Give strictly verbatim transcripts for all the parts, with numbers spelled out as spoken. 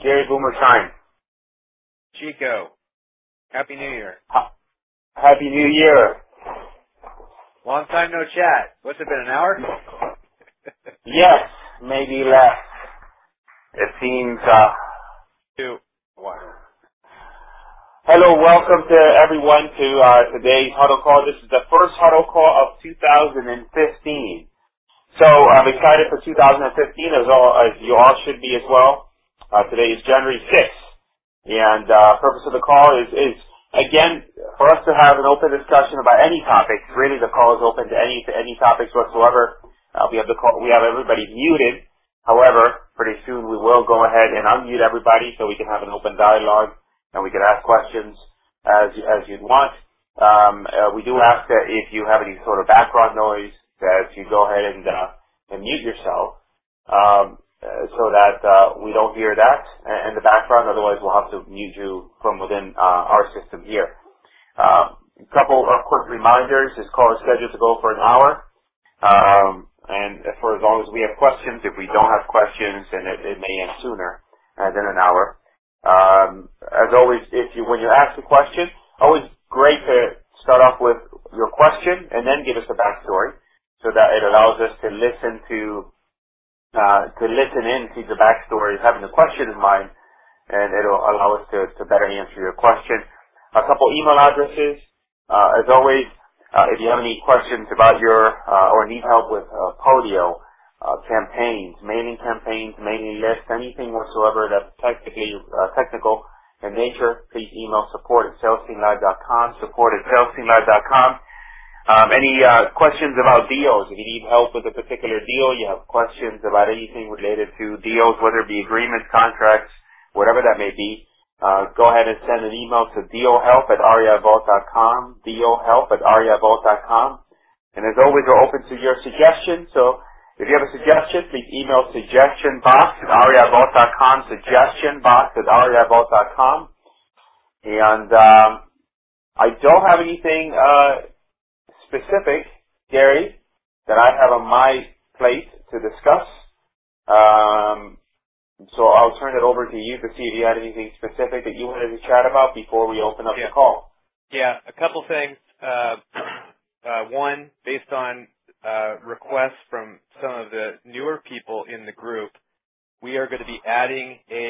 Gary Boomershine. Chico. Happy New Year. Ha- Happy New Year. Long time no chat. What's it been, an hour? Yes, maybe less. It seems, uh... Two. Wow. Hello, welcome to everyone to uh, today's huddle call. This is the first huddle call of two thousand fifteen. So I'm excited for two thousand fifteen, as, all, as you all should be as well. Uh, today is January sixth, and uh, purpose of the call is, is, again, for us to have an open discussion about any topics. Really, the call is open to any to any topics whatsoever. Uh, we have the call, we have everybody muted. However, pretty soon we will go ahead and unmute everybody so we can have an open dialogue and we can ask questions as as you'd want. Um, uh, we do ask that if you have any sort of background noise, that you go ahead and, uh, and mute yourself, um, uh, so that uh, we don't hear that in the background. Otherwise, we'll have to mute you from within uh, our system here. Uh, a couple of quick reminders: this call is scheduled to go for an hour, um, and for as long as we have questions. If we don't have questions, then it, it may end sooner uh, than an hour. Um, as always, if you when you ask a question, always great to start off with your question and then give us a backstory, so that it allows us to listen to uh, to listen in to the backstory, having the question in mind, and it'll allow us to, to better answer your question. A couple email addresses. Uh, as always, uh, if you have any questions about your uh, or need help with uh, Podio, Uh, campaigns, mailing campaigns, mailing lists, anything whatsoever that's technically uh, technical in nature, please email support at sales team live dot com, support at sales team live dot com. Um, any uh, questions about deals? If you need help with a particular deal, you have questions about anything related to deals, whether it be agreements, contracts, whatever that may be, uh, go ahead and send an email to dealhelp at ariavault dot com, dealhelp at ariavault dot com. And as always, we're open to your suggestions, so if you have a suggestion, please email suggestionbox at ariavault dot com, suggestionbox at ariavault dot com. And um, I don't have anything uh, specific, Gary, that I have on my plate to discuss. Um, so I'll turn it over to you to see if you had anything specific that you wanted to chat about before we open up yeah. the call. Yeah, a couple things. Uh, uh, one, based on Uh, requests from some of the newer people in the group, we are going to be adding a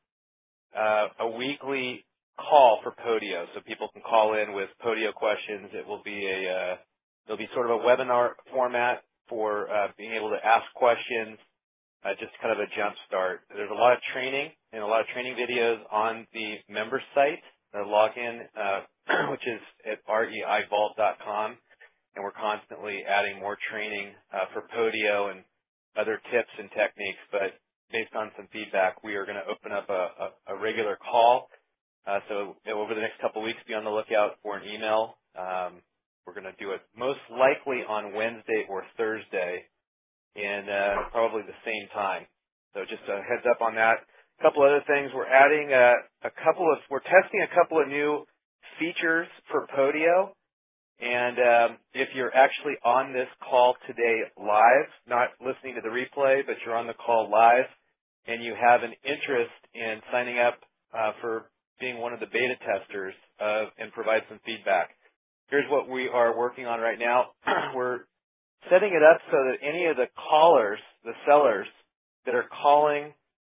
uh, a weekly call for Podio, so people can call in with Podio questions. It will be a uh, it'll be sort of a webinar format for uh, being able to ask questions, uh, just kind of a jump start. There's a lot of training and a lot of training videos on the member site, the login, uh, which is at reivault dot com. And we're constantly adding more training uh, for Podio and other tips and techniques. But based on some feedback, we are going to open up a, a, a regular call. Uh, so over the next couple of weeks, be on the lookout for an email. Um, we're going to do it most likely on Wednesday or Thursday in uh, probably the same time. So just a heads up on that. A couple other things. We're adding a, a couple of, we're testing a couple of new features for Podio. And um, if you're actually on this call today live, not listening to the replay, but you're on the call live, and you have an interest in signing up uh, for being one of the beta testers uh, and provide some feedback, here's what we are working on right now. We're setting it up so that any of the callers, the sellers that are calling,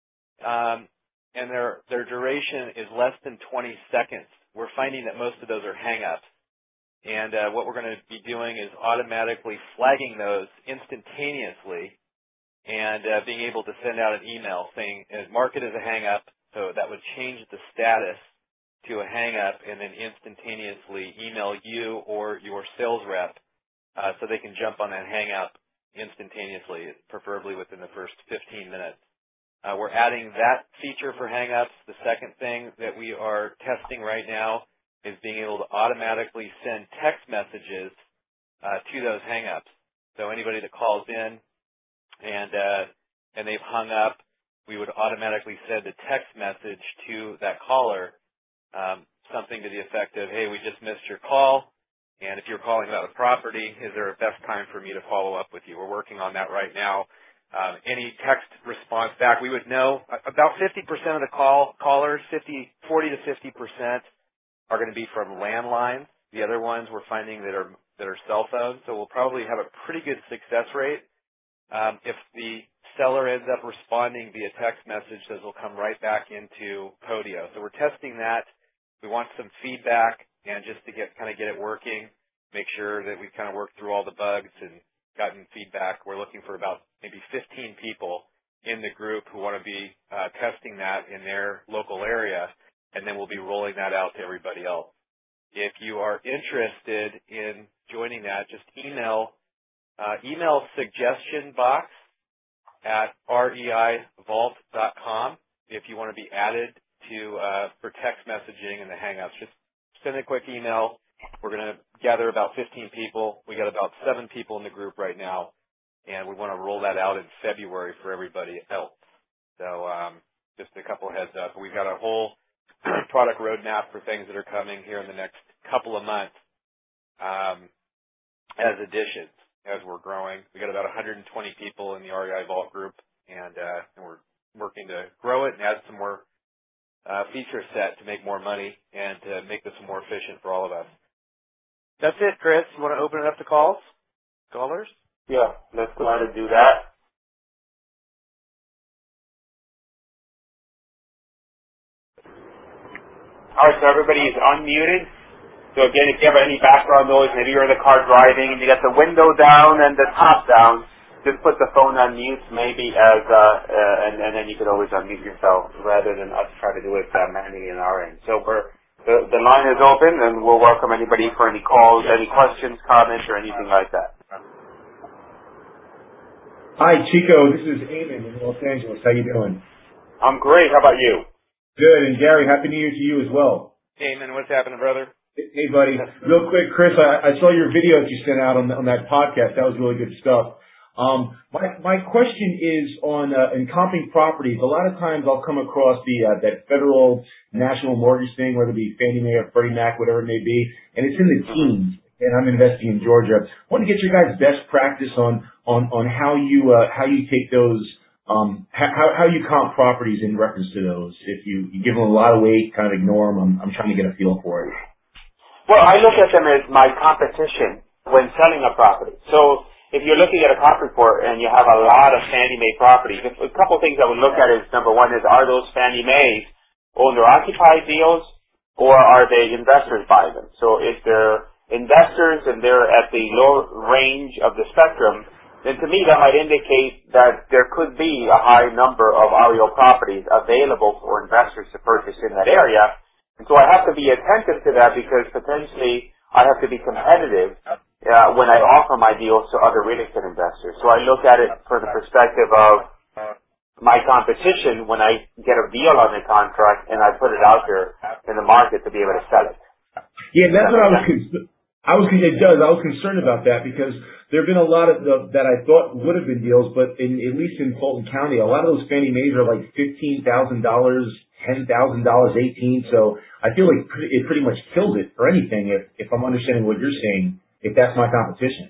um, and their their duration is less than twenty seconds. We're finding that most of those are hang-ups. And uh, what we're going to be doing is automatically flagging those instantaneously and uh, being able to send out an email saying, uh, mark it as a hang-up, so that would change the status to a hang-up and then instantaneously email you or your sales rep uh, so they can jump on that hang-up instantaneously, preferably within the first fifteen minutes. Uh, we're adding that feature for hang-ups. The second thing that we are testing right now is being able to automatically send text messages uh, to those hang-ups. So anybody that calls in and uh, and they've hung up, we would automatically send a text message to that caller, um, something to the effect of, hey, we just missed your call, and if you're calling about a property, is there a best time for me to follow up with you? We're working on that right now. um, any text response back. We would know about fifty percent of the call callers, fifty, forty to fifty percent are going to be from landlines. The other ones we're finding that are that are cell phones. So we'll probably have a pretty good success rate. Um, if the seller ends up responding via text message, those will come right back into Podio. So we're testing that. We want some feedback and just to get kind of get it working, make sure that we've kind of worked through all the bugs and gotten feedback. We're looking for about maybe fifteen people in the group who want to be uh, testing that in their local area, and then we'll be rolling that out to everybody else. If you are interested in joining that, just email uh, email suggestion box at reivault dot com if you want to be added to uh, for text messaging and the Hangouts. Just send a quick email. We're going to gather about fifteen people. We got about seven people in the group right now, and we want to roll that out in February for everybody else. So um, just a couple of heads up. We've got a whole product roadmap for things that are coming here in the next couple of months um, as additions as we're growing. We got about one hundred twenty people in the R E I Vault group, and, uh, and we're working to grow it and add some more uh, feature set to make more money and to make this more efficient for all of us. That's it, Chris. You want to open it up to calls? Callers? Yeah, let's go ahead and do that. All right, so everybody is unmuted. So again, if you have any background noise, maybe you're in the car driving and you got the window down and the top down, just put the phone on mute maybe as, uh, uh, and, and then you can always unmute yourself rather than us try to do it uh, manually on our end. So we're, the, the line is open and we'll welcome anybody for any calls, any questions, comments, or anything like that. Hi, Chico. This is Eamon in Los Angeles. How you doing? I'm great. How about you? Good. And Gary, Happy New Year to you as well. Hey, man, what's happening, brother? Hey, buddy. Real quick, Chris, I, I saw your video that you sent out on, on that podcast. That was really good stuff. Um, my, my question is on uh, in comping properties. A lot of times I'll come across the uh, that federal national mortgage thing, whether it be Fannie Mae or Freddie Mac, whatever it may be, and it's in the teens. And I'm investing in Georgia. I want to get your guys' best practice on on on how you uh, how you take those. Um, how, how you comp properties in reference to those. If you, you give them a lot of weight, kind of ignore them. I'm, I'm trying to get a feel for it. Well, I look at them as my competition when selling a property. So if you're looking at a comp report and you have a lot of Fannie Mae properties, a couple things I would look at is, number one is, are those Fannie Mae's owner-occupied deals or are they investors buying them? So if they're investors and they're at the low range of the spectrum, then to me that might indicate that there could be a high number of R E O properties available for investors to purchase in that area. And so I have to be attentive to that because potentially I have to be competitive uh, when I offer my deals to other real estate investors. So I look at it from the perspective of my competition when I get a deal on the contract and I put it out there in the market to be able to sell it. Yeah, that's what I was concerned. I was, it does. I was concerned about that because there have been a lot of the, that I thought would have been deals, but in, at least in Fulton County, a lot of those Fannie Mae's are like fifteen thousand dollars, ten thousand dollars, eighteen. So I feel like it pretty much kills it for anything if, if I'm understanding what you're saying, if that's my competition.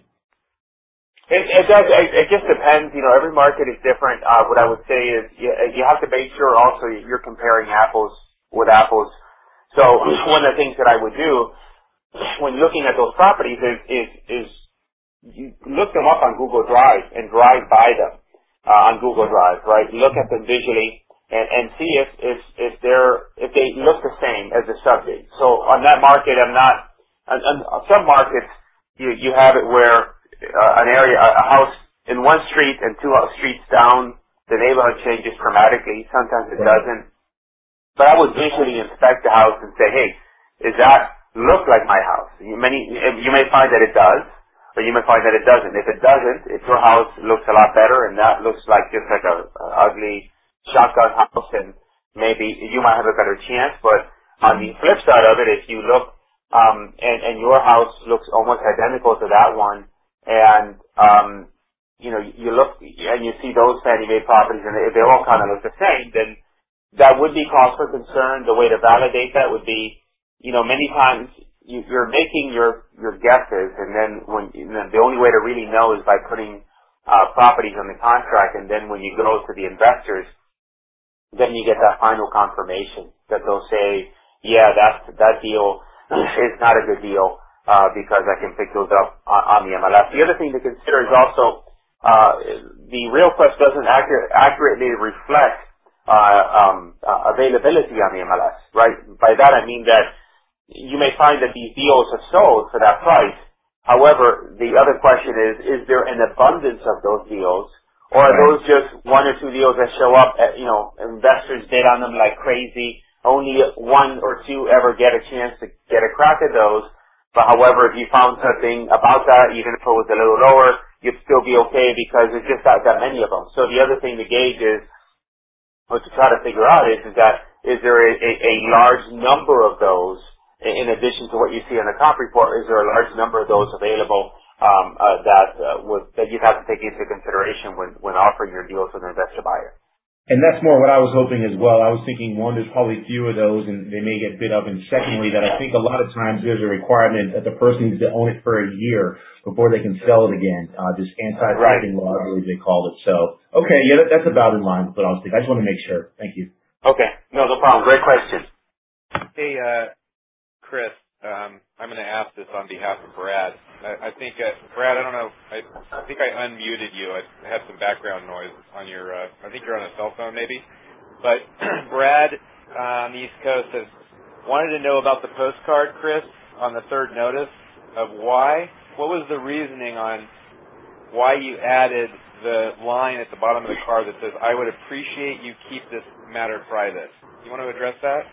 It, it does. It, it just depends. You know, every market is different. Uh, what I would say is you, you have to make sure also you're comparing apples with apples. So one of the things that I would do when looking at those properties is, is, is you look them up on Google Drive and drive by them uh, on Google Drive, right? Look at them visually and, and see if, if, if they're, if they look the same as the subject. So on that market, I'm not, on, on some markets, you, you have it where uh, an area, a house in one street and two streets down, the neighborhood changes dramatically. Sometimes it doesn't. But I would visually inspect the house and say, hey, is that look like my house? You, many, you may find that it does, or you may find that it doesn't. If it doesn't, if your house looks a lot better and that looks like just like a, a ugly shotgun house, and maybe you might have a better chance. But on the flip side of it, if you look um, and, and your house looks almost identical to that one, and um, you know you look and you see those Fannie Mae properties and they, they all kind of look the same, then that would be cause for concern. The way to validate that would be, you know, many times you, you're making your, your guesses, and then when and then the only way to really know is by putting uh, properties on the contract, and then when you go to the investors, then you get that final confirmation that they'll say, yeah, that that deal is not a good deal uh, because I can pick those up on, on the M L S. The other thing to consider is also uh, the RealQuest doesn't accurate, accurately reflect uh, um, uh, availability on the M L S, right? By that I mean that you may find that these deals have sold for that price. However, the other question is, is there an abundance of those deals? Or are those just one or two deals that show up, at, you know, investors bid on them like crazy, only one or two ever get a chance to get a crack at those. But however, if you found something about that, even if it was a little lower, you'd still be okay because there's just not that many of them. So the other thing to gauge is, or to try to figure out is, is that, is there a, a, a large number of those, in addition to what you see in the comp report, is there a large number of those available Um, uh, that uh, would, that you'd have to take into consideration when, when offering your deals to an investor buyer. And that's more what I was hoping as well. I was thinking, one, there's probably a few of those and they may get bid up. And secondly, that I think a lot of times there's a requirement that the person needs to own it for a year before they can sell it again. Uh, this anti-flipping law, I believe they called it. So, okay, yeah, that, that's about in line with what I was thinking. I just want to make sure. Thank you. Okay. No, no problem. Great question. Hey, uh, Chris, um, I'm going to ask this on behalf of Brad. I, I think, uh, Brad, I don't know, I, I think I unmuted you. I had some background noise on your, uh, I think you're on a cell phone maybe. But Brad uh, on the East Coast has wanted to know about the postcard, Chris, on the third notice of why. What was the reasoning on why you added the line at the bottom of the card that says, I would appreciate you keep this matter private? You want to address that?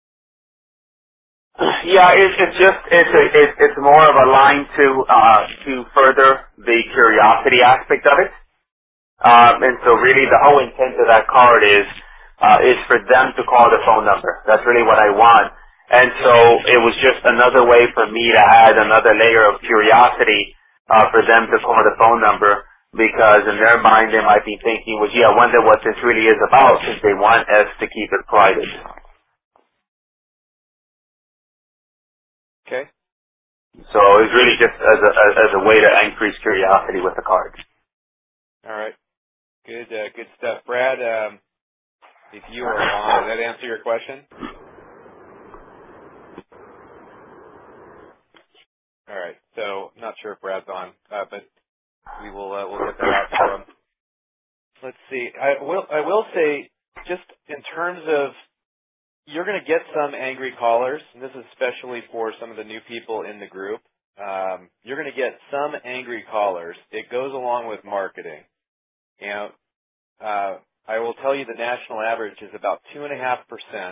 Yeah, it's, it's just it's a, it's it's more of a line to uh, to further the curiosity aspect of it, um, and so really the whole intent of that card is uh, is for them to call the phone number. That's really what I want, and so it was just another way for me to add another layer of curiosity uh, for them to call the phone number, because in their mind they might be thinking, well, gee, I wonder what this really is about, since they want us to keep it private. Okay. So it was really just as a as a way to increase curiosity with the card. All right. Good uh, good stuff. Brad, um, if you are on, does that answer your question? All right. So I'm not sure if Brad's on, uh, but we will uh, we'll get that out for him. Let's see. I will I will say, just in terms of, you're going to get some angry callers, and this is especially for some of the new people in the group. Um, you're going to get some angry callers. It goes along with marketing. You know, uh, I will tell you the national average is about two and a half percent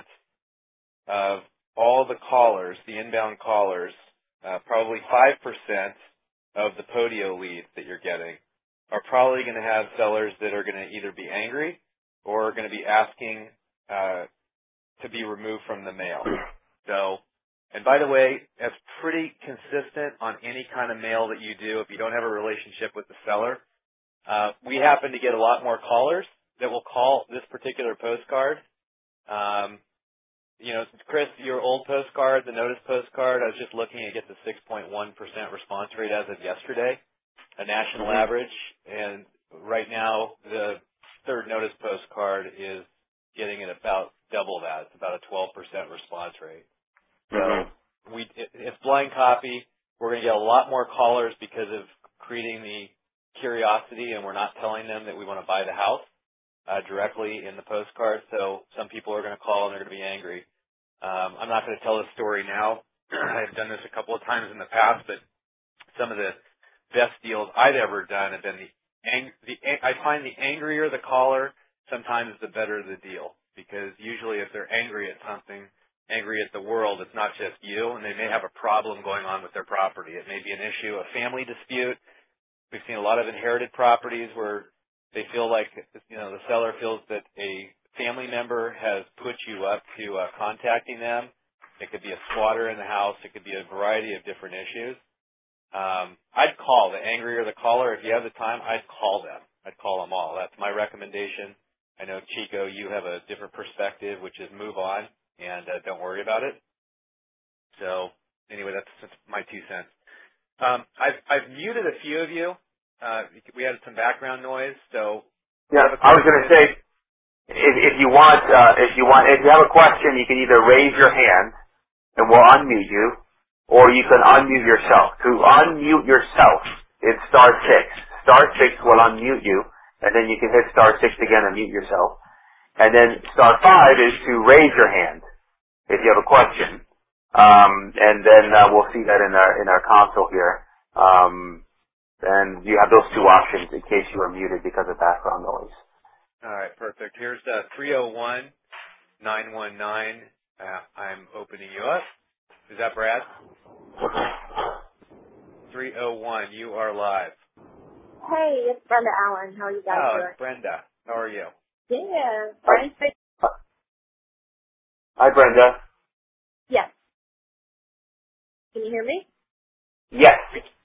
of all the callers, the inbound callers, uh, probably five percent of the Podio leads that you're getting are probably going to have sellers that are going to either be angry or are going to be asking uh, to be removed from the mail. So, and by the way, that's pretty consistent on any kind of mail that you do if you don't have a relationship with the seller. Uh, we happen to get a lot more callers that will call this particular postcard. Um, you know, Chris, your old postcard, the notice postcard, I was just looking at get the six point one percent response rate as of yesterday, a national mm-hmm. average, and right now the third notice postcard is getting it about double that. It's about a twelve percent response rate. So mm-hmm. we, it, it's blind copy. We're going to get a lot more callers because of creating the curiosity, and we're not telling them that we want to buy the house uh, directly in the postcard. So some people are going to call and they're going to be angry. Um, I'm not going to tell the story now. I've done this a couple of times in the past, but some of the best deals I've ever done have been the, ang- the I find the angrier the caller, sometimes the better the deal, because usually if they're angry at something, angry at the world, it's not just you, and they may have a problem going on with their property. It may be an issue, a family dispute. We've seen a lot of inherited properties where they feel like, you know, the seller feels that a family member has put you up to uh, contacting them. It could be a squatter in the house. It could be a variety of different issues. Um, I'd call. The angrier the caller, if you have the time, I'd call them. I'd call them all. That's my recommendation. I know, Chico, you have a different perspective, which is move on and uh, don't worry about it. So anyway, that's, that's my two cents. Um, I've, I've muted a few of you. Uh, we had some background noise, so. Yeah, I was going to say, if, if you want, uh, if you want, if you have a question, you can either raise your hand and we'll unmute you, or you can unmute yourself. To unmute yourself, it's star six. Star six will unmute you, and then you can hit star six again and mute yourself. And then star five is to raise your hand if you have a question. Um, and then uh, we'll see that in our in our console here. Um, and you have those two options in case you are muted because of background noise. All right, perfect. Here's uh, three oh one, nine one nine. Uh, I'm opening you up. Is that Brad? three oh one, you are live. Hey, it's Brenda Allen. How are you guys oh, doing? It's Brenda. How are you? Yeah. Brenda. Hi, Brenda. Yes. Can you hear me? Yes.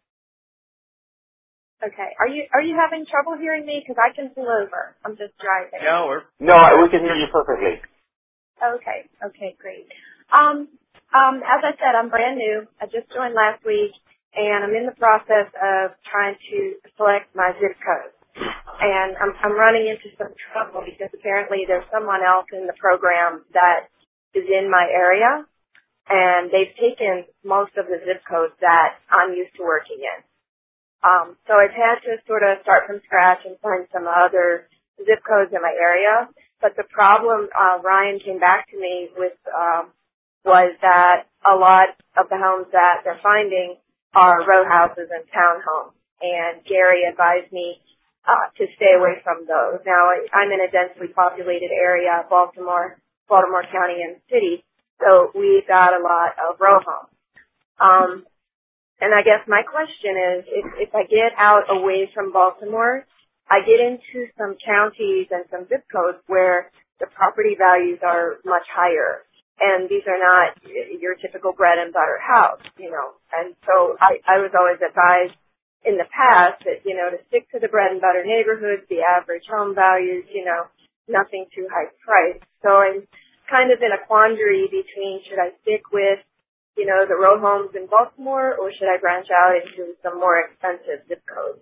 Okay. Are you are you having trouble hearing me? Because I can pull over. I'm just driving. No, we're... No, we can hear you perfectly. Okay. Okay, great. Um, um, as I said, I'm brand new. I just joined last week, and I'm in the process of trying to select my zip code. And I'm, I'm running into some trouble because apparently there's someone else in the program that is in my area, and they've taken most of the zip codes that I'm used to working in. Um, so I've had to sort of start from scratch and find some other zip codes in my area. But the problem uh, Ryan came back to me with um, was that a lot of the homes that they're finding are row houses and townhomes. And Gary advised me uh, to stay away from those. Now, I, I'm in a densely populated area, Baltimore, Baltimore County and City, so we've got a lot of row homes. Um, and I guess my question is, if, if I get out away from Baltimore, I get into some counties and some zip codes where the property values are much higher. And these are not your typical bread and butter house, you know. And so I, I was always advised in the past that, you know, to stick to the bread and butter neighborhoods, the average home values, you know, nothing too high priced. So I'm kind of in a quandary between should I stick with, you know, the row homes in Baltimore or should I branch out into some more expensive zip codes?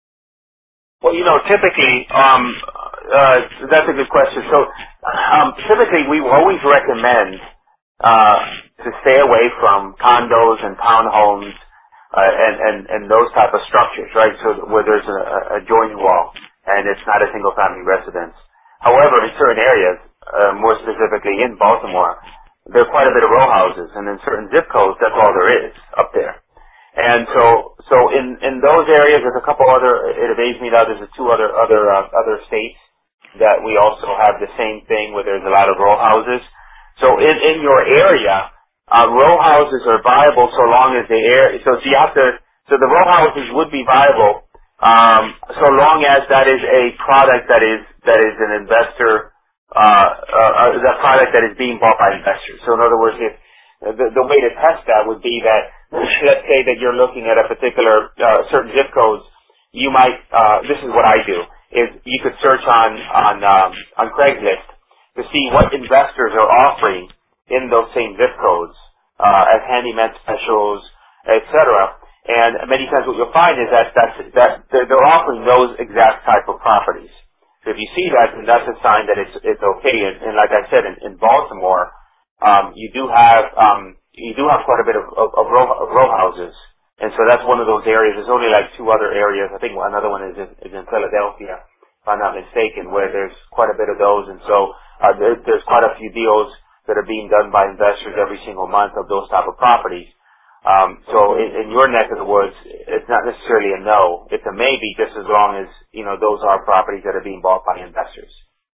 Well, you know, typically, um, uh, that's a good question. So, um, typically, we always recommend uh, to stay away from condos and townhomes uh, and, and, and those type of structures, right? So where there's a, a joining wall and it's not a single-family residence. However, in certain areas, uh, more specifically in Baltimore, there are quite a bit of row houses, and in certain zip codes, that's all there is up there. And so, so in, in those areas, there's a couple other, it evades me now, there's two other, other, uh, other states that we also have the same thing where there's a lot of row houses. So in, in your area, uh, row houses are viable so long as the area, so, so you have to, so the row houses would be viable, um, so long as that is a product that is, that is an investor, uh, uh, the product that is being bought by investors. So in other words, if, The, the way to test that would be that, let's say that you're looking at a particular, uh, certain zip codes, you might, uh, this is what I do, is you could search on, on, um, on Craigslist to see what investors are offering in those same zip codes, uh, as handyman specials, et cetera. And many times what you'll find is that, that's, that they're, they're offering those exact type of properties. So if you see that, then that's a sign that it's, it's okay. And, and like I said, in, in Baltimore, Um, you do have um, you do have quite a bit of, of, of, row, of row houses, and so that's one of those areas. There's only like two other areas. I think another one is in, is in Philadelphia, if I'm not mistaken, where there's quite a bit of those. And so uh, there, there's quite a few deals that are being done by investors every single month of those type of properties. Um, so in, in your neck of the woods, it's not necessarily a no; it's a maybe, just as long as you know those are properties that are being bought by investors.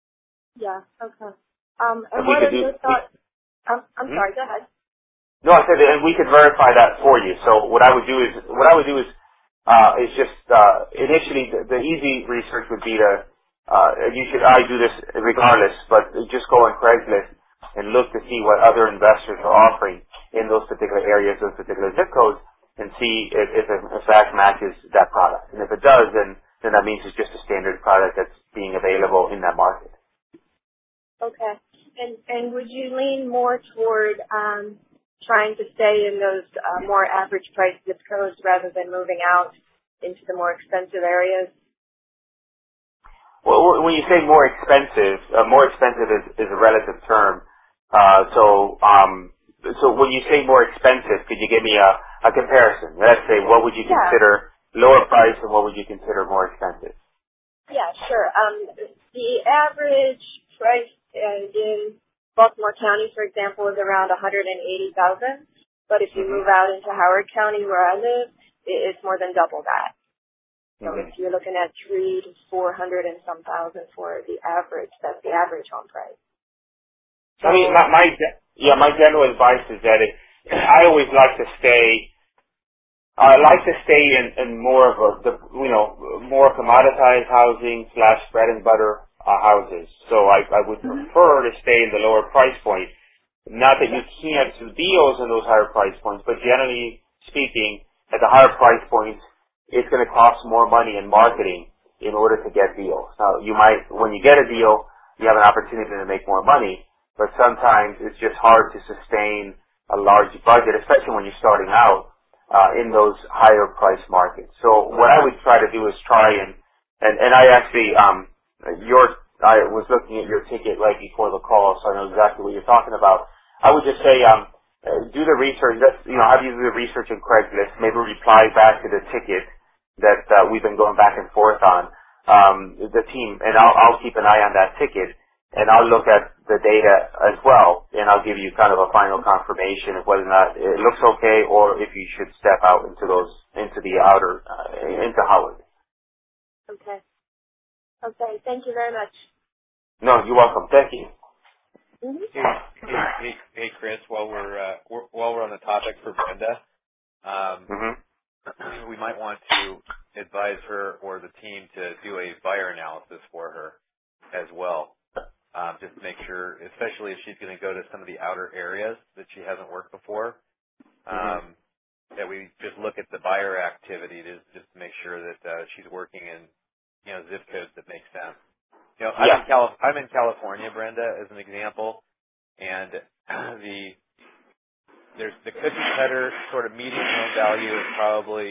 Yeah. Okay. Um, and And what are do, your thoughts? I'm, I'm hmm? sorry, go ahead. No, I said, and we could verify that for you. So what I would do is, what I would do is, uh, is just, uh, initially the, the easy research would be to, uh, you should, I do this regardless, but just go on Craigslist and look to see what other investors are offering in those particular areas, those particular zip codes, and see if, if it in fact matches that product. And if it does, then, then that means it's just a standard product that's being available in that market. Okay. And and would you lean more toward um, trying to stay in those uh, more average price zip codes rather than moving out into the more expensive areas. Well, when you say more expensive, uh, more expensive is, is a relative term. Uh, so, um, so when you say more expensive, could you give me a, a comparison? Let's say, what would you Yeah. consider lower price and what would you consider more expensive? Yeah, sure. Um, the average price uh, in Baltimore County, for example, is around one hundred eighty thousand dollars. But if you Mm-hmm. move out into Howard County, where I live, it's more than double that. So Mm-hmm. if you're looking at three to four hundred and some thousand for the average, that's the average home price. So, I mean, my, my yeah, my general advice is that it, I always like to stay. I like to stay in, in more of a, the, you know, more commoditized housing slash bread and butter uh, houses. So I, I would mm-hmm. prefer to stay in the lower price point. Not that you can't do deals in those higher price points, but generally speaking, at the higher price points, it's going to cost more money in marketing in order to get deals. Now, you might, when you get a deal, you have an opportunity to make more money, but sometimes it's just hard to sustain a large budget, especially when you're starting out. Uh, in those higher price markets. So what I would try to do is try and, and, and I actually, um, your, I was looking at your ticket right before the call, so I know exactly what you're talking about. I would just say, um, uh, do the research, that's, you know, have you do the research in Craigslist, maybe reply back to the ticket that, uh, we've been going back and forth on, um, the team, and I'll, I'll keep an eye on that ticket. And I'll look at the data as well, and I'll give you kind of a final confirmation of whether or not it looks okay, or if you should step out into those, into the outer, uh, into Howard. Okay. Okay. Thank you very much. No, you're welcome. Thank you. Mm-hmm. Hey, hey, hey, hey, Chris. While we're, uh, we're while we're on the topic for Brenda, um, Mm-hmm. we might want to advise her or the team to do a buyer analysis for her as well. Um, just to make sure, especially if she's going to go to some of the outer areas that she hasn't worked before, um, mm-hmm. that we just look at the buyer activity to just to make sure that uh, she's working in, you know, zip codes that make sense. You know, I'm, Yeah. in Cali- I'm in California, Brenda, as an example, and the there's the cookie cutter sort of median home value is probably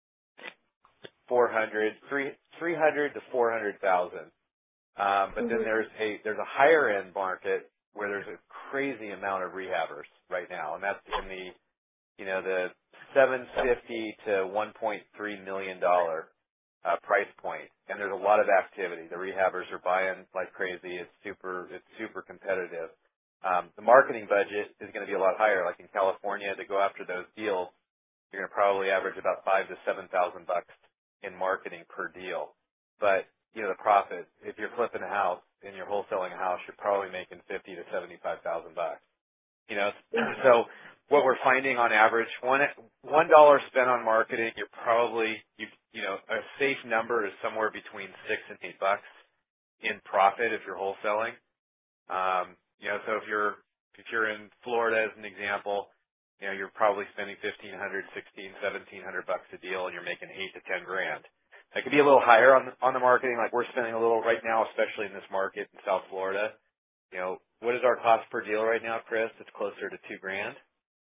four hundred, three hundred to four hundred thousand. Um, but then there's a there's a higher end market where there's a crazy amount of rehabbers right now, and that's in the you know the seven fifty to one point three million dollar uh, price point, and there's a lot of activity. The rehabbers are buying like crazy. It's super it's super competitive. Um, the marketing budget is going to be a lot higher. Like in California, to go after those deals, you're going to probably average about five to seven thousand bucks in marketing per deal, but you know, the profit, if you're flipping a house and you're wholesaling a house, you're probably making fifty to seventy-five thousand bucks. You know, so what we're finding on average, one one dollar spent on marketing, you're probably you you know a safe number is somewhere between six and eight bucks in profit if you're wholesaling. Um, you know, so if you're if you're in Florida as an example, you know, you're probably spending fifteen hundred, sixteen, seventeen hundred bucks a deal, and you're making eight to ten grand. It could be a little higher on the, on the marketing, like we're spending a little right now, especially in this market in South Florida. You know, what is our cost per deal right now, Chris? It's closer to two grand.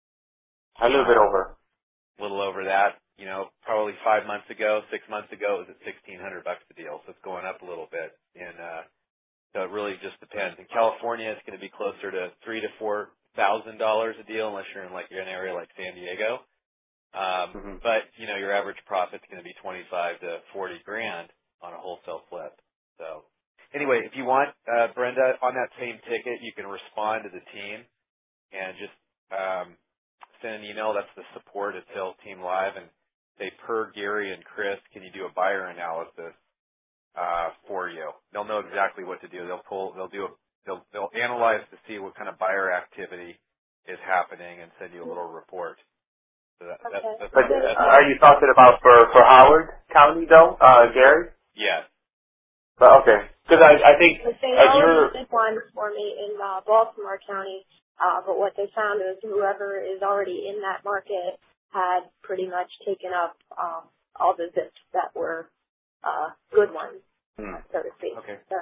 A little bit over. A little over that. You know, probably five months ago, six months ago, it was at sixteen hundred bucks a deal, so it's going up a little bit. And uh, so it really just depends. In California, it's going to be closer to three to four thousand dollars a deal, unless you're in like you're in an area like San Diego. Um, Mm-hmm. but, you know, your average profit's going to be twenty-five to forty grand on a wholesale flip. So anyway, if you want, uh, Brenda, on that same ticket, you can respond to the team and just, um, send an email. That's the support at Sales Team Live and say, per Gary and Chris, can you do a buyer analysis, uh, for you? They'll know exactly what to do. They'll pull, they'll do a, they'll, they'll analyze to see what kind of buyer activity is happening and send you a little report. So that, Okay. that, that's, But that's, uh, are you talking about for, for Howard County though, uh, Gary? yeah. But okay. Because I, I think But they uh, you're, already did one for me in uh, Baltimore County, uh, but what they found is whoever is already in that market had pretty much taken up um, all the zips that were uh, good ones, hmm. so to speak. Okay. So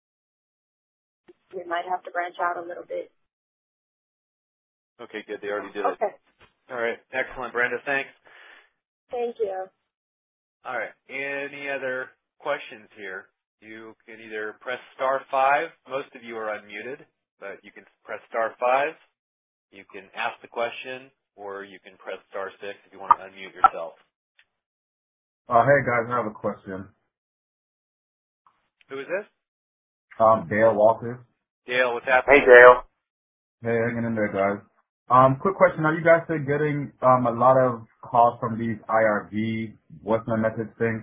we might have to branch out a little bit. Okay, good. They already did it. Okay. All right. Excellent, Brenda. Thanks. Thank you. All right. Any other questions here? You can either press star five. Most of you are unmuted, but you can press star five. You can ask the question, or you can press star six if you want to unmute yourself. Uh, hey guys, I have a question. Who is this? Um, Dale Walters. Dale, what's happening? Hey, Dale. Hey, hanging in there, guys. Um, quick question. Are you guys still getting um a lot of calls from these I R V voicemail message things?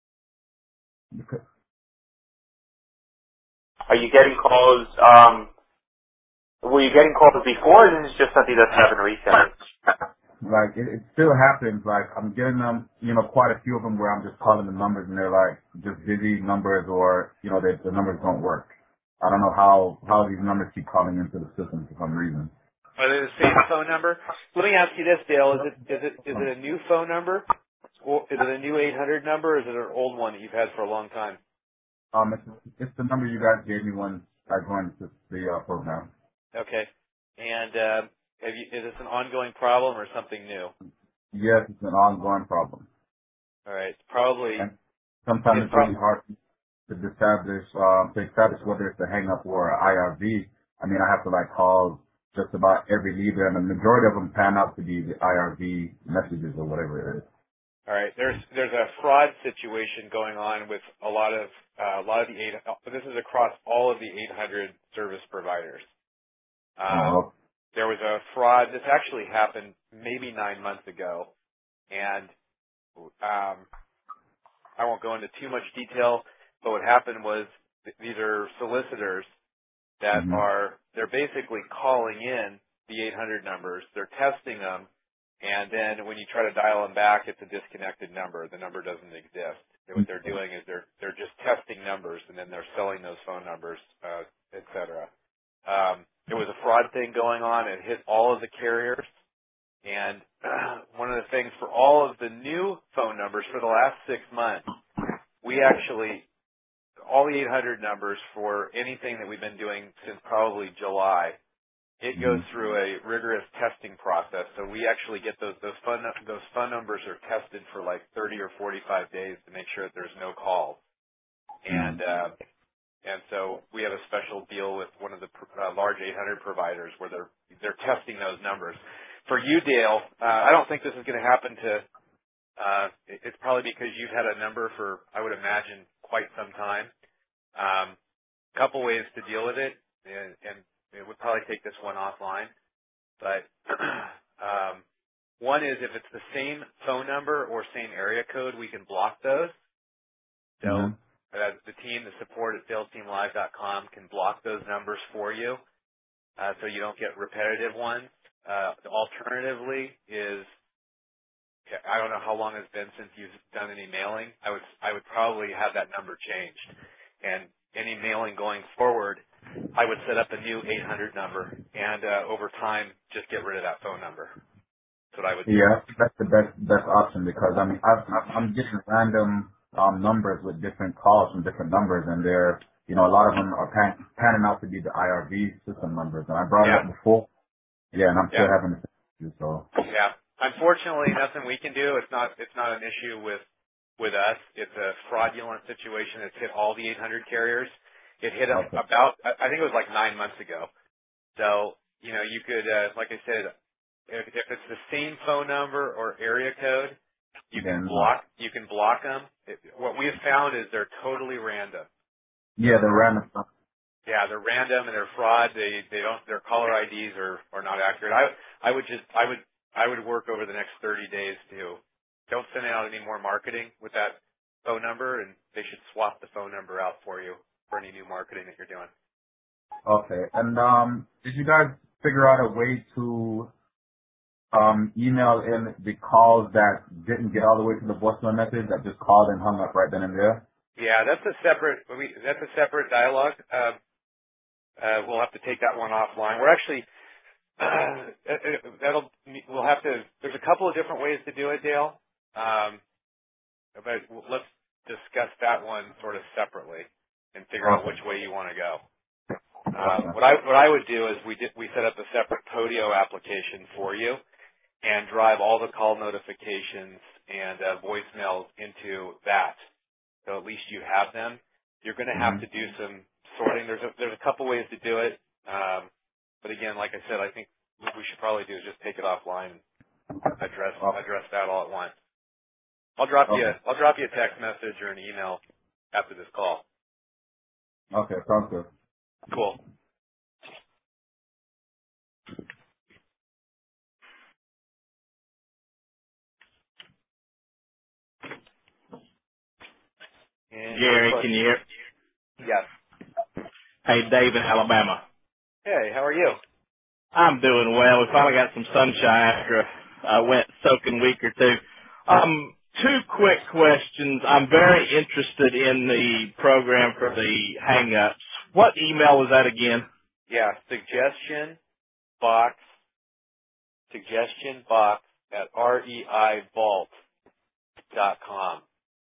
Are you getting calls, um, were you getting calls before, or is this just something that's happened recently? Like, it, it still happens. Like, I'm getting them, you know, quite a few of them where I'm just calling the numbers and they're like just busy numbers, or, you know, they, the numbers don't work. I don't know how, how these numbers keep calling into the system for some reason. Are they the same phone number? Let me ask you this, Dale. Is it is it is it a new phone number? Or is it a new eight hundred number, or is it an old one that you've had for a long time? Um, it's, it's the number you guys gave me when I joined the, the uh, program. Okay. And uh, have you, is this an ongoing problem or something new? Yes, it's an ongoing problem. All right. Probably. And sometimes It's it's prob- really hard to establish, um, to establish whether it's a hang up or an I R V. I mean, I have to like call just about every leader, and the majority of them pan out to be the I R V messages or whatever it is. All right. There's there's a fraud situation going on with a lot of uh, a lot of the eight. This is across all of the eight hundred service providers. Um, Oh, there was a fraud. This actually happened maybe nine months ago, and um, I won't go into too much detail. But what happened was th- these are solicitors that mm-hmm. are they're basically calling in the eight hundred numbers. They're testing them. And then when you try to dial them back, it's a disconnected number. The number doesn't exist. And what they're doing is they're they're just testing numbers, and then they're selling those phone numbers, uh, et cetera. Um, there was a fraud thing going on. It hit all of the carriers. And uh, one of the things for all of the new phone numbers for the last six months, we actually, all the eight hundred numbers for anything that we've been doing since probably July, it goes through a rigorous testing process. So we actually get those those phone those phone numbers are tested for like thirty or forty-five days to make sure that there's no calls. And uh, and so we have a special deal with one of the uh, large eight hundred providers where they're they're testing those numbers. For you, Dale, uh, I don't think this is going to happen to. Uh, it- it's probably because you've had a number for, I would imagine, quite some time. Um, couple ways to deal with it, and, and it would probably take this one offline. But um, one is if it's the same phone number or same area code, we can block those. So Mm-hmm. uh, the team, the support at sales team live dot com can block those numbers for you, uh, so you don't get repetitive ones. Uh, alternatively is, I don't know how long it's been since you've done any mailing. I would I would probably have that number changed, and any mailing going forward, I would set up a new eight hundred number, and uh, over time, just get rid of that phone number. That's what I would do. Yeah, that's the best best option, because I mean I've, I've, I'm getting random um, numbers with different calls from different numbers, and they're, you know, a lot of them are pan, panning out to be the I R V system numbers. And I brought it Yeah, up before, yeah, and I'm still yeah, having the same issue. So yeah. Unfortunately, nothing we can do. It's not it's not an issue with with us. It's a fraudulent situation that's hit all the eight hundred carriers. It hit them okay, about, I think it was like nine months ago. So, you know, you could, uh, like I said, if, if it's the same phone number or area code, you can then uh, block, you can block them. It, what we've found is they're totally random. yeah, the They're, random stuff. yeah, they're random and they're fraud. They, they don't, their caller I Ds are, are not accurate. I, I would just, I would, I would work over the next thirty days to, don't send out any more marketing with that phone number, and they should swap the phone number out for you for any new marketing that you're doing. Okay, and um, did you guys figure out a way to um, email in the calls that didn't get all the way to the voicemail message, that just called and hung up right then and there? Yeah, that's a separate. We, that's a separate dialogue. Uh, uh, we'll have to take that one offline. We're actually uh, that'll we'll have to. There's a couple of different ways to do it, Dale. Um, but let's discuss that one sort of separately and figure out Okay. which way you want to go. Um, Okay. what I what I would do is we did, we set up a separate Podio application for you, and drive all the call notifications and uh, voicemails into that. So at least you have them. You're going to have to do some sorting. There's a, there's a couple ways to do it. Um, but again, like I said, I think what we should probably do is just take it offline and address address that all at once. I'll drop Okay. you a, I'll drop you a text message or an email after this call. Okay, sounds good. Cool. And Gary, can you hear? Yes. Hey, Dave in Alabama. Hey, how are you? I'm doing well. We finally got some sunshine after a wet soaking week or two. Um, two quick questions. I'm very interested in the program for the hang-ups. What email was that again? Yeah, suggestion box, suggestion box at reivault dot com.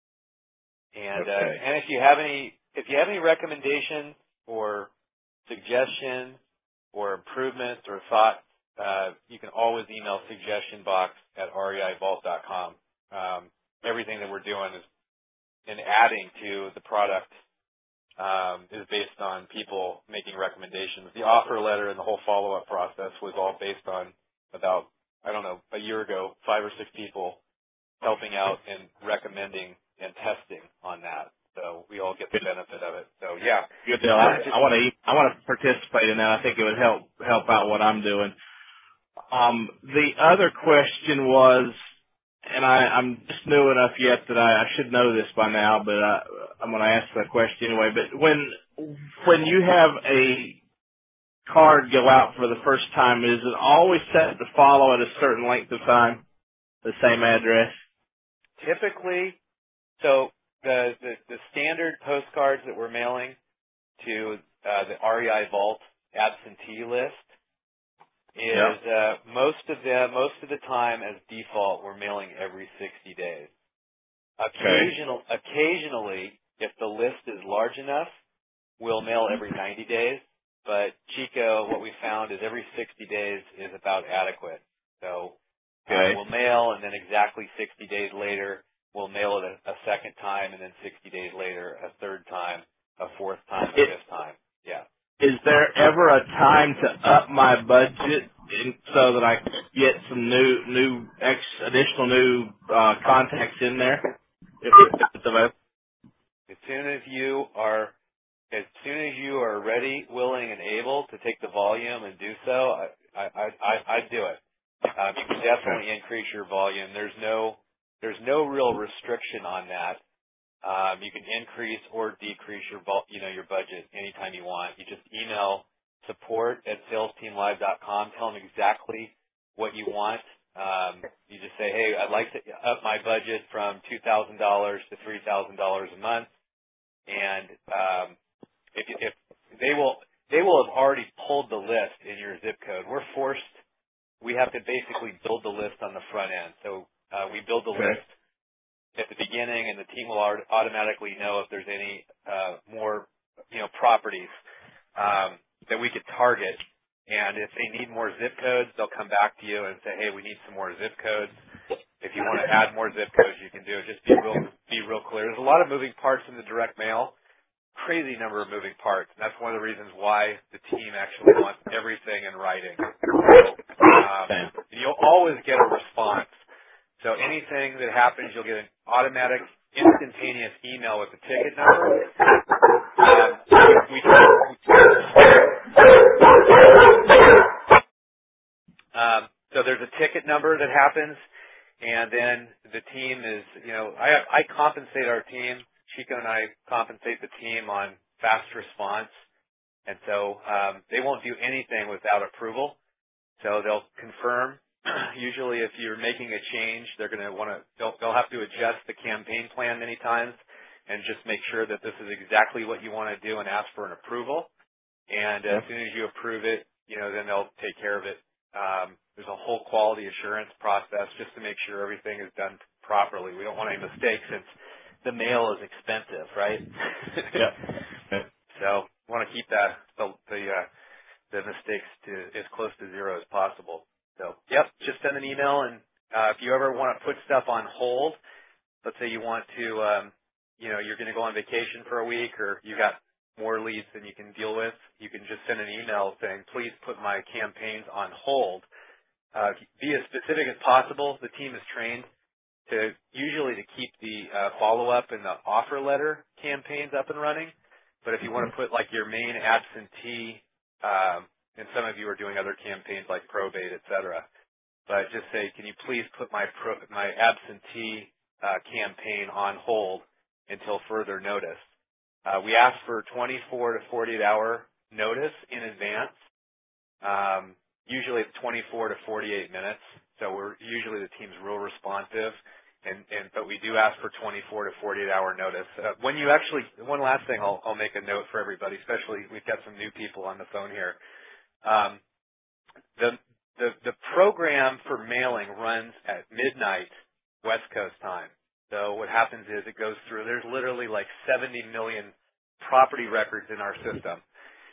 And Okay. uh, and if you have any if you have any recommendations or suggestions or improvements or thoughts, uh, you can always email suggestionbox at reivault dot com. Um, everything that we're doing is and adding to the product um, is based on people making recommendations. The offer letter and the whole follow-up process was all based on about I don't know a year ago, five or six people helping out and recommending and testing on that. So we all get the benefit of it. So yeah. Good deal. I, I want to I want to participate in that. I think it would help help out what I'm doing. Um, the other question was, and I, I'm just new enough yet that I, I should know this by now, but I, I'm going to ask that question anyway. But when when you have a card go out for the first time, is it always set to follow at a certain length of time, the same address? Typically, so the, the, the standard postcards that we're mailing to uh, the R E I Vault absentee list is Yeah. uh, most of them, most of the time as default, we're mailing every sixty days. Occasional, okay. Occasionally, if the list is large enough, we'll mail every ninety days. But Chico, what we found is every sixty days is about adequate. So okay. uh, we'll mail, and then exactly sixty days later, we'll mail it a, a second time, and then sixty days later, a third time, a fourth time, a it, fifth time. Yeah. Is there ever a time to up my budget in, so that I get some new, new, ex, additional new uh, contacts in there? If it's available. As soon as you are, as soon as you are ready, willing, and able to take the volume and do so, I, I, I, I'd do it. Um, you can definitely okay. increase your volume. There's no, there's no real restriction on that. Um, you can increase or decrease your, you know, your budget anytime you want. You just email support at sales team live dot com. Tell them exactly what you want. Um, you just say, hey, I'd like to up my budget from two thousand dollars to three thousand dollars a month. And um, if, if they will, they will have already pulled the list in your zip code. We're forced. We have to basically build the list on the front end. So uh, we build the okay. list at the beginning, and the team will automatically know if there's any uh, more, you know, properties um, that we could target. And if they need more zip codes, they'll come back to you and say, "Hey, we need some more zip codes." If you want to add more zip codes, you can do it. Just be real, be real clear. There's a lot of moving parts in the direct mail, crazy number of moving parts. And that's one of the reasons why the team actually wants everything in writing. So, um, and you'll always get a response. So anything that happens, you'll get an automatic, instantaneous email with the ticket number. Um, we, um, so there's a ticket number that happens, and then the team is, you know, I, I compensate our team. Chico and I compensate the team on fast response, and so um, they won't do anything without approval. So they'll confirm. Usually if you're making a change, they're going to want to, they'll, they'll have to adjust the campaign plan many times and just make sure that this is exactly what you want to do and ask for an approval. And as soon as you approve it, you know, then they'll take care of it. Um, there's a whole quality assurance process just to make sure everything is done properly. We don't want any mistakes since the mail is expensive, right? Yeah. Okay. So we want to keep that, the, the, uh, the mistakes to as close to zero as possible. So, yep, just send an email, and uh, if you ever want to put stuff on hold, let's say you want to, um, you know, you're going to go on vacation for a week, or you got more leads than you can deal with, you can just send an email saying, please put my campaigns on hold. Uh, be as specific as possible. The team is trained to usually to keep the uh, follow-up and the offer letter campaigns up and running. But if you want to put like your main absentee, um, and some of you are doing other campaigns like probate, et cetera. But just say, can you please put my pro, my absentee uh, campaign on hold until further notice? Uh, we ask for twenty-four to forty-eight hour notice in advance. Um, usually it's twenty-four to forty-eight minutes. So we're usually the team's real responsive, and, and but we do ask for twenty-four to forty-eight hour notice. Uh, when you actually, one last thing, I'll, I'll make a note for everybody, especially we've got some new people on the phone here. Um, the the the program for mailing runs at midnight West Coast time. So what happens is it goes through. There's literally like seventy million property records in our system,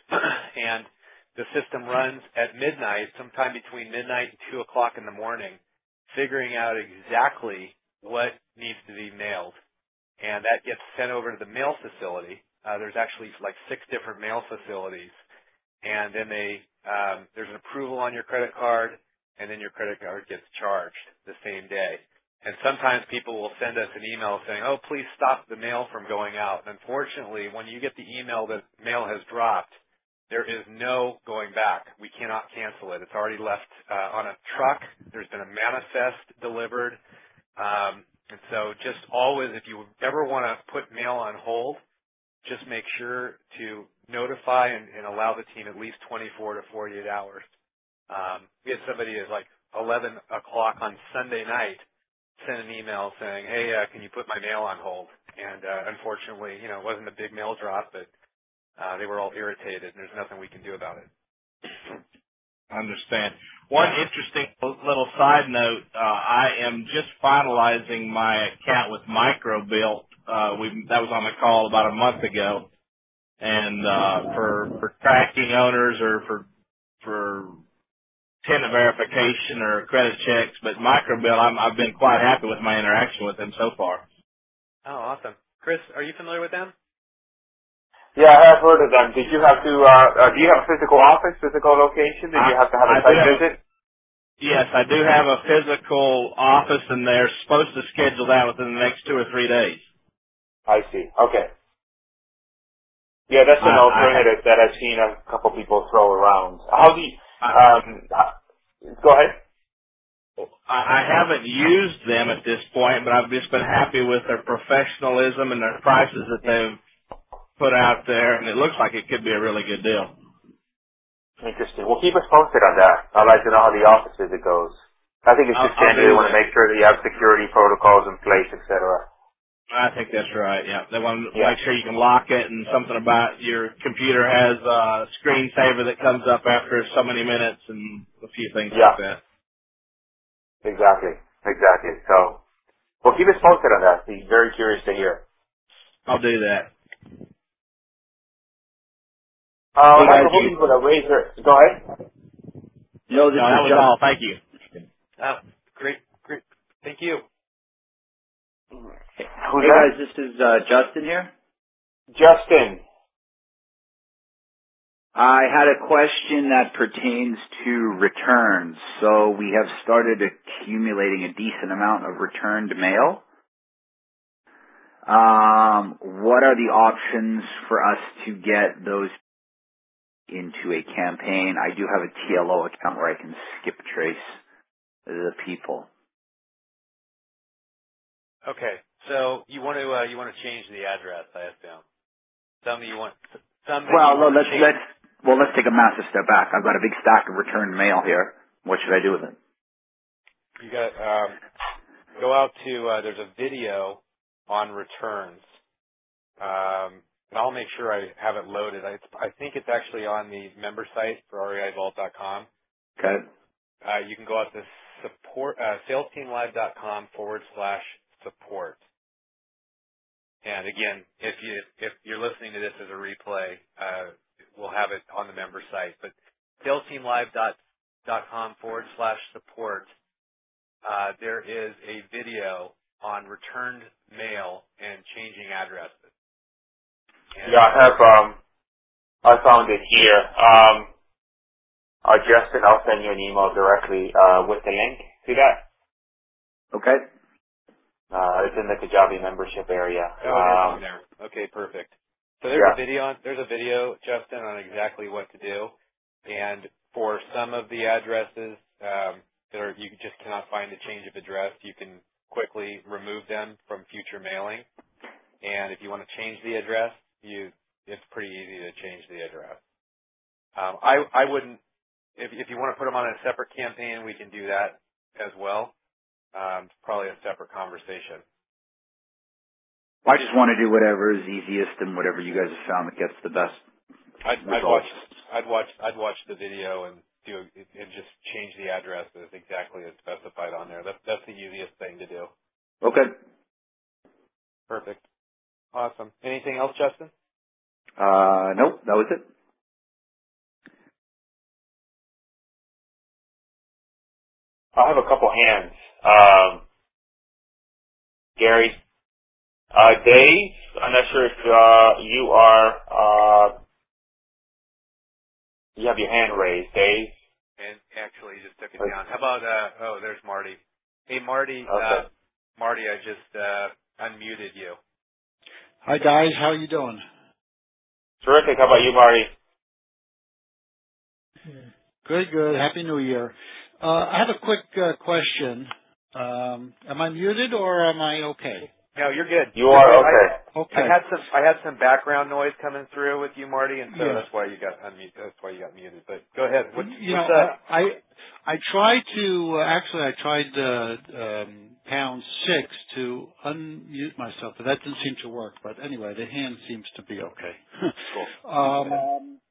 and the system runs at midnight, sometime between midnight and two o'clock in the morning, figuring out exactly what needs to be mailed. And that gets sent over to the mail facility. Uh, there's actually like six different mail facilities. And then they, um, there's an approval on your credit card, and then your credit card gets charged the same day. And sometimes people will send us an email saying, oh, please stop the mail from going out. And unfortunately, when you get the email that mail has dropped, there is no going back. We cannot cancel it. It's already left uh, on a truck. There's been a manifest delivered. Um, and so just always, if you ever want to put mail on hold, just make sure to notify and, and allow the team at least twenty-four to forty-eight hours. Um, we had somebody at like eleven o'clock on Sunday night send an email saying, hey, uh, can you put my mail on hold? And uh, unfortunately, you know, it wasn't a big mail drop, but Uh, they were all irritated, and there's nothing we can do about it. I understand. One interesting little side note, uh, I am just finalizing my account with Microbilt. Uh, we, that was on the call about a month ago. And uh, for, for tracking owners or for, for tenant verification or credit checks, but Microbilt, I'm, I've been quite happy with my interaction with them so far. Oh, awesome. Chris, are you familiar with them? Yeah, I have heard of them. Did you have to, uh, uh, do you have a physical office, physical location? Did you have to have a I, I site have, visit? Yes, I do have a physical office, and they're supposed to schedule that within the next two or three days. I see. Okay. Yeah, that's an I, alternative I, that I've seen a couple people throw around. How do you, um, go ahead. I haven't used them at this point, but I've just been happy with their professionalism and their prices that they've put out there, and it looks like it could be a really good deal. Interesting. Well, keep us posted on that. I'd like to know how the office visit goes. I think it's just standard. They want to make sure that you have security protocols in place, et cetera. I think that's right, yeah. They want to yeah. make sure you can lock it, and something about your computer has a screensaver that comes up after so many minutes and a few things yeah. like that. Exactly. Exactly. So, well, keep us posted on that. Be very curious to hear. I'll do that. Uh, hey, I have people to raise their, go ahead. No, this no, that was Justin. All. Thank you. Oh, great, great. Thank you. Who's hey that? guys, this is uh, Justin here. Justin. I had a question that pertains to returns. So we have started accumulating a decent amount of returned mail. Um, what are the options for us to get those into a campaign? I do have a T L O account where I can skip trace the people. Okay, so you want to uh, you want to change the address, I assume. Some you want. Some well, you want let's change. let's well let's take a massive step back. I've got a big stack of returned mail here. What should I do with it? You got um, go out to uh, there's a video on returns. Um, and I'll make sure I have it loaded. I, I think it's actually on the member site for R E I Vault dot com. Okay. Uh, you can go out to support uh, salesteamlive.com forward slash support. And again, if you if you're listening to this as a replay, uh, we'll have it on the member site. But salesteamlive dot dot com forward slash support, uh, there is a video on returned mail and changing addresses. And yeah, I have, um, I found it here. Um, uh, Justin, I'll send you an email directly, uh, with the link. See that? Okay. Uh, it's in the Kajabi membership area. Oh, it is um, on there. Okay, perfect. So there's yeah. a video on, there's a video, Justin, on exactly what to do. And for some of the addresses, um, that are, you just cannot find a change of address, you can quickly remove them from future mailing. And if you want to change the address, you, it's pretty easy to change the address. Um, I, I wouldn't, if, if you want to put them on a separate campaign, we can do that as well. Um, it's probably a separate conversation. I just want to do whatever is easiest and whatever you guys have found that gets the best I'd, I'd watch, I'd watch, I'd watch the video and do and just change the addresses exactly as specified on there. That's that's the easiest thing to do. Okay. Perfect. Awesome. Anything else, Justin? Uh, nope, that was it. I have a couple hands. Um, Gary, uh, Dave, I'm not sure if uh, you are, uh, you have your hand raised, Dave. And actually, you just took it down. How about, uh, oh, there's Marty. Hey, Marty, Okay. uh, Marty, I just uh, unmuted you. Hi, guys. How are you doing? Terrific. How about you, Marty? Good, good. Happy New Year. Uh, I have a quick uh, question. Um, am I muted or am I okay? No, you're good. You are okay. I, Okay. I had some I had some background noise coming through with you, Marty, and so Yeah. that's why you got unmuted. That's why you got muted. But go ahead. What's, you what's know, up? I I tried to uh, actually I tried uh, um, pound six to unmute myself, but that didn't seem to work. But anyway, the hand seems to be okay. Cool. um,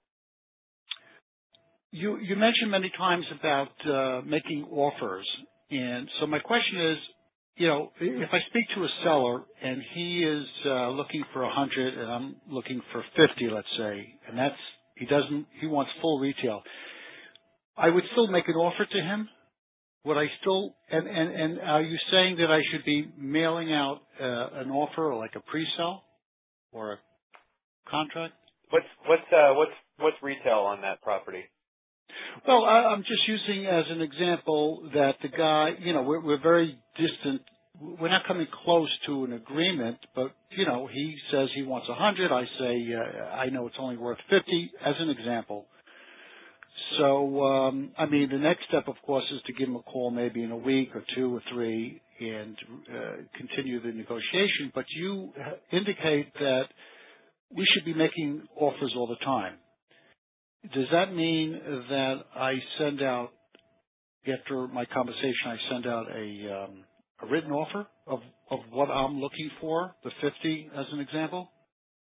you you mentioned many times about uh, making offers, and so my question is, you know, if I speak to a seller and he is uh, looking for a hundred and I'm looking for fifty, let's say, and that's he doesn't he wants full retail, I would still make an offer to him. Would I still and and, and are you saying that I should be mailing out uh, an offer or like a pre-sale or a contract? What's what's uh, what's what's retail on that property? Well, I, I'm just using as an example that the guy, you know, we're, we're very distant. We're not coming close to an agreement, but, you know, he says he wants a hundred. I say, uh, I know it's only worth fifty as an example. So, um, I mean, the next step, of course, is to give him a call maybe in a week or two or three and uh, continue the negotiation. But you indicate that we should be making offers all the time. Does that mean that I send out, after my conversation, I send out a, um, a written offer of, of what I'm looking for, the fifty as an example?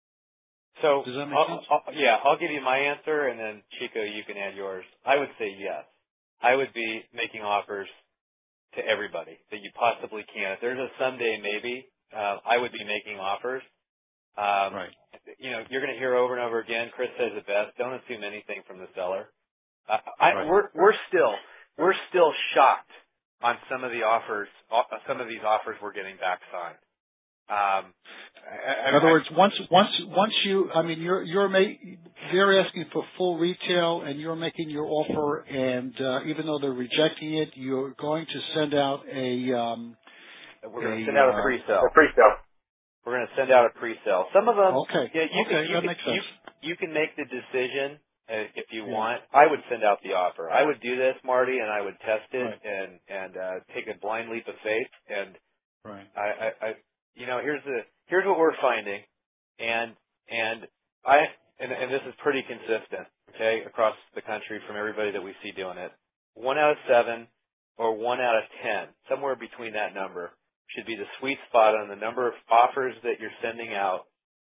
So, does that make I'll, sense? I'll, yeah, I'll give you my answer, and then Chico, you can add yours. I would say yes. I would be making offers to everybody that you possibly can. If there's a someday maybe, uh, I would be making offers. Um, right. You know, you're going to hear over and over again. Chris says it best. Don't assume anything from the seller. Uh, I, Right. We're we're still we're still shocked on some of the offers. Uh, some of these offers we're getting back signed. Um, I, In other I, words, once once once you, I mean, you're you're ma- they're asking for full retail, and you're making your offer, and uh, even though they're rejecting it, you're going to send out a. Um, we're going to a, send out a uh, pre-sale. A pre-sale. We're going to send out a pre-sale. Some of them, Okay. yeah, you okay, can, you that can, makes sense. You, you can make the decision uh, if you Yeah. want. I would send out the offer. I would do this, Marty, and I would test it Right. and and uh, take a blind leap of faith. And Right. I, I, I, you know, here's the here's what we're finding, and and I and, and this is pretty consistent, okay, across the country from everybody that we see doing it. One out of seven or one out of ten, somewhere between that number, should be the sweet spot on the number of offers that you're sending out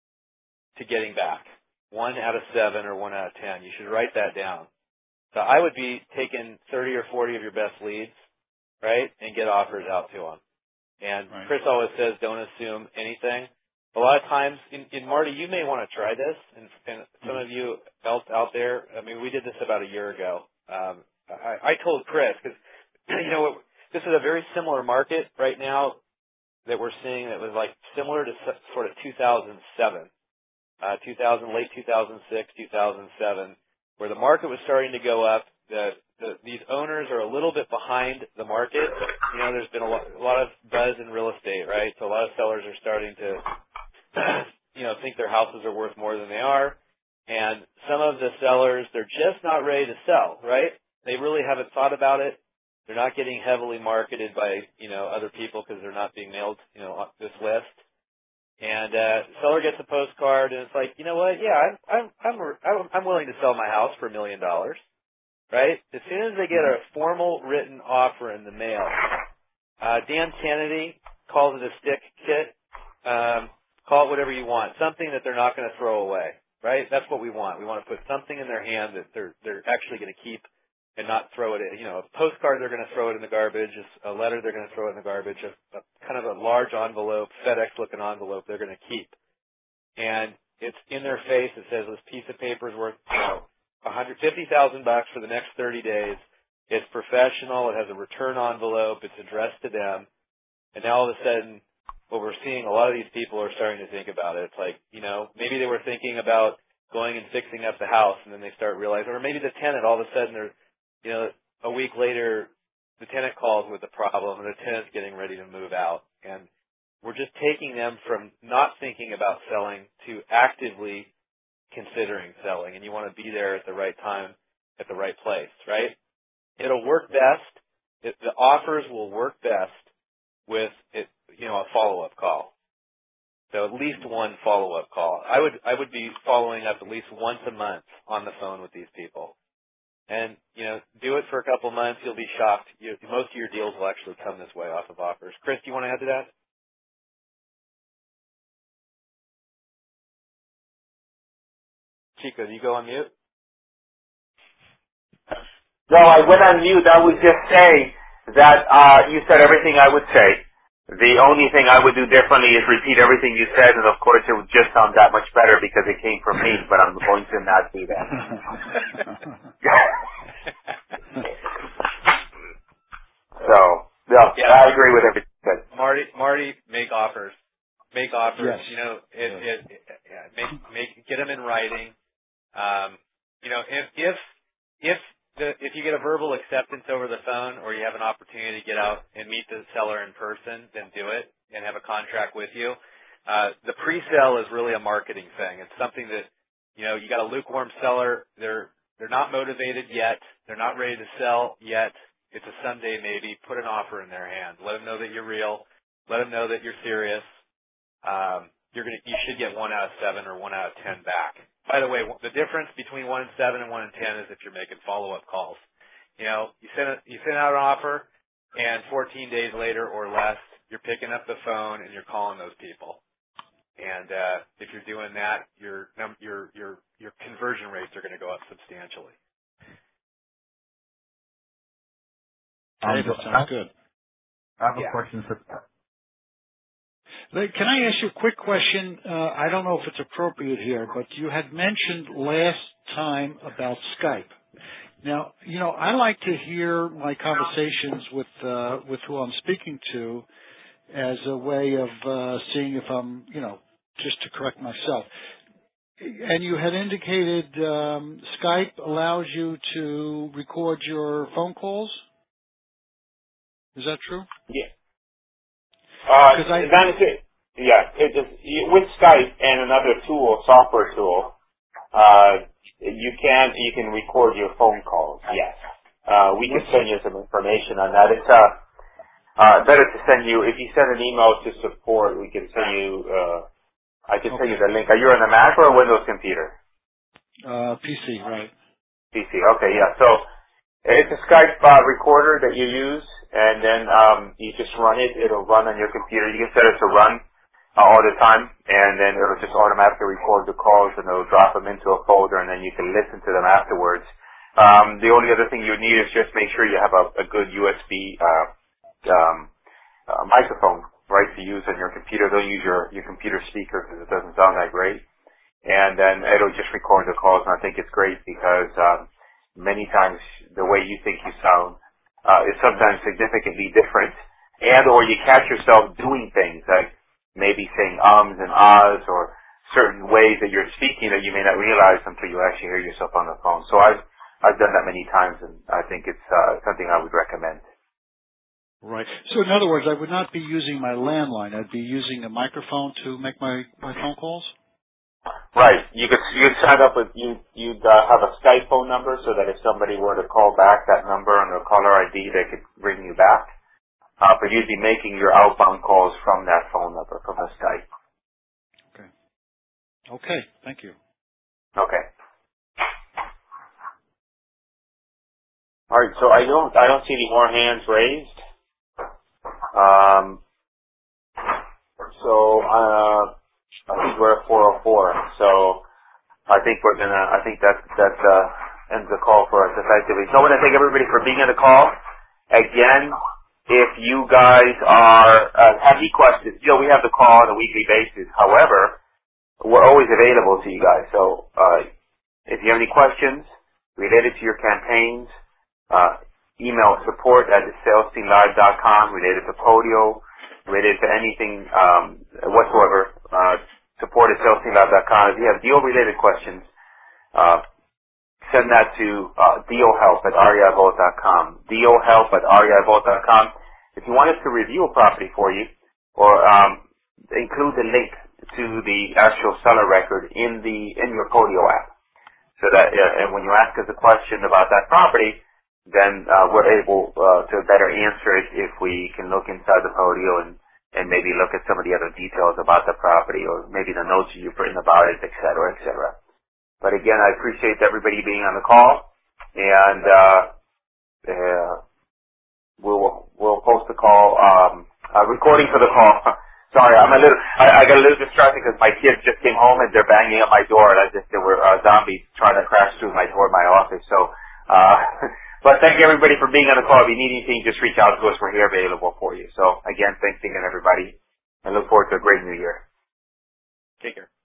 to getting back. One out of seven or one out of ten. You should write that down. So I would be taking thirty or forty of your best leads, right, and get offers out to them. And Right. Chris always says, don't assume anything. A lot of times, in, in Marty, you may want to try this, and, and some of you else out there, I mean, we did this about a year ago. Um, I, I told Chris, because, you know, this is a very similar market right now that we're seeing that was like similar to sort of two thousand seven, uh, two thousand, late two thousand six, two thousand seven, where the market was starting to go up. The, the, these owners are a little bit behind the market. You know, there's been a lot, a lot of buzz in real estate, right? So a lot of sellers are starting to, you know, think their houses are worth more than they are. And some of the sellers, they're just not ready to sell, right? They really haven't thought about it. They're not getting heavily marketed by, you know, other people because they're not being mailed, you know, this list. And uh, seller gets a postcard, and it's like, you know what? Yeah, I'm I'm I'm I'm willing to sell my house for a million dollars, right? As soon as they get a formal written offer in the mail, uh, Dan Kennedy calls it a stick kit. Um, call it whatever you want, something that they're not going to throw away, right? That's what we want. We want to put something in their hand that they're they're actually going to keep. And not throw it in, you know, a postcard, they're going to throw it in the garbage. A letter, they're going to throw it in the garbage. A, a kind of a large envelope, FedEx-looking envelope, they're going to keep. And it's in their face. It says this piece of paper is worth, you know, one hundred fifty thousand bucks for the next thirty days. It's professional. It has a return envelope. It's addressed to them. And now all of a sudden, what we're seeing, a lot of these people are starting to think about it. It's like, you know, maybe they were thinking about going and fixing up the house, and then they start realizing, or maybe the tenant, all of a sudden, they're, you know, a week later, the tenant calls with a problem, and the tenant's getting ready to move out. And we're just taking them from not thinking about selling to actively considering selling. And you want to be there at the right time, at the right place, right? It'll work best. It, the offers will work best with, it, you know, a follow-up call. So at least one follow-up call. I would I would be following up at least once a month on the phone with these people. And, you know, do it for a couple months. You'll be shocked. You, most of your deals will actually come this way off of offers. Chris, do you want to add to that? Chico, do you go on mute? No, I went on mute. I would just say that uh, you said everything I would say. The only thing I would do differently is repeat everything you said, and of course it would just sound that much better because it came from me, but I'm going to not do that. So, no, yeah. I agree with everything you said. Marty, Marty, make offers. Make offers. Yes. You know, it, it, it, yeah, make, make, get them in writing. Um, you know, if, if, if the, if you get a verbal acceptance over the phone, or you have an opportunity to get out and meet the seller in person, then do it and have a contract with you. Uh, the pre-sale is really a marketing thing. It's something that, you know, you got a lukewarm seller. They're, they're not motivated yet. They're not ready to sell yet. It's a someday maybe. Put an offer in their hand. Let them know that you're real. Let them know that you're serious. Um, you're gonna, you should get one out of seven or one out of ten back. By the way, the difference between one in seven and one in ten is if you're making follow-up calls. You know, you send a, you send out an offer, and fourteen days later or less, you're picking up the phone and you're calling those people. And uh, if you're doing that, your your your your conversion rates are going to go up substantially. Um, that sounds good. I have yeah. a question for. Can I ask you a quick question? Uh, I don't know if it's appropriate here, but you had mentioned last time about Skype. Now, you know, I like to hear my conversations with uh, with who I'm speaking to as a way of uh, seeing if I'm, you know, just to correct myself. And you had indicated um, Skype allows you to record your phone calls. Is that true? Yeah. Uh, I, that is it. Yeah, it just, with Skype and another tool, software tool, uh, you can you can record your phone calls. Yes, uh, we can send you some information on that. It's uh, uh, better to send you if you send an email to support. We can send you. Uh, I can send okay. you the link. Are you on a Mac or a Windows computer? Uh, P C, right? P C. Okay, yeah. So it's a Skype uh, recorder that you use, and then um, you just run it. It'll run on your computer. You can set it to run Uh, all the time, and then it'll just automatically record the calls, and it'll drop them into a folder, and then you can listen to them afterwards. Um, the only other thing you need is just make sure you have a, a good U S B uh, um, uh, microphone, right, to use on your computer. Don't use your, your computer speaker because it doesn't sound that great. And then it'll just record the calls, and I think it's great because um, many times the way you think you sound uh, is sometimes significantly different, and or you catch yourself doing things like maybe saying ums and ahs or certain ways that you're speaking that you may not realize until you actually hear yourself on the phone. So I've I've done that many times, and I think it's uh, something I would recommend. Right. So in other words, I would not be using my landline. I'd be using a microphone to make my, my phone calls? Right. You could you could sign up with you you'd uh, have a Skype phone number so that if somebody were to call back that number on their caller I D, they could ring you back. Uh, but you'd be making your outbound calls from that phone number, from a Skype. Okay. Okay. Thank you. Okay. All right. So I don't I don't see any more hands raised. Um. So uh, I think we're at four oh four. So I think we're gonna. I think that that uh, ends the call for us effectively. So I want to thank everybody for being on the call. Again, if you guys are uh, have any questions, you know we have the call on a weekly basis. However, we're always available to you guys. So uh, if you have any questions related to your campaigns, uh, email support at the sales team live dot com related to Podio, related to anything um, whatsoever. Uh, support at sales team live dot com. If you have deal-related questions, uh, send that to uh, dealhelp at R E I Vault dot com. dealhelp at R E I Vault dot com. If you want us to review a property for you, or um, include the link to the actual seller record in the in your Podio app, so that uh, and when you ask us a question about that property, then uh, we're able uh, to better answer it if we can look inside the Podio and and maybe look at some of the other details about the property, or maybe the notes you've written about it, et cetera, et cetera. But again, I appreciate everybody being on the call, and uh, uh, we'll we'll post the call, um, uh, recording for the call. Sorry, I'm a little, I, I got a little distracted because my kids just came home and they're banging at my door as if they were uh, zombies trying to crash through my door, my office. So, uh, but thank you everybody for being on the call. If you need anything, just reach out to us. We're here available for you. So again, thanks again everybody, and look forward to a great new year. Take care.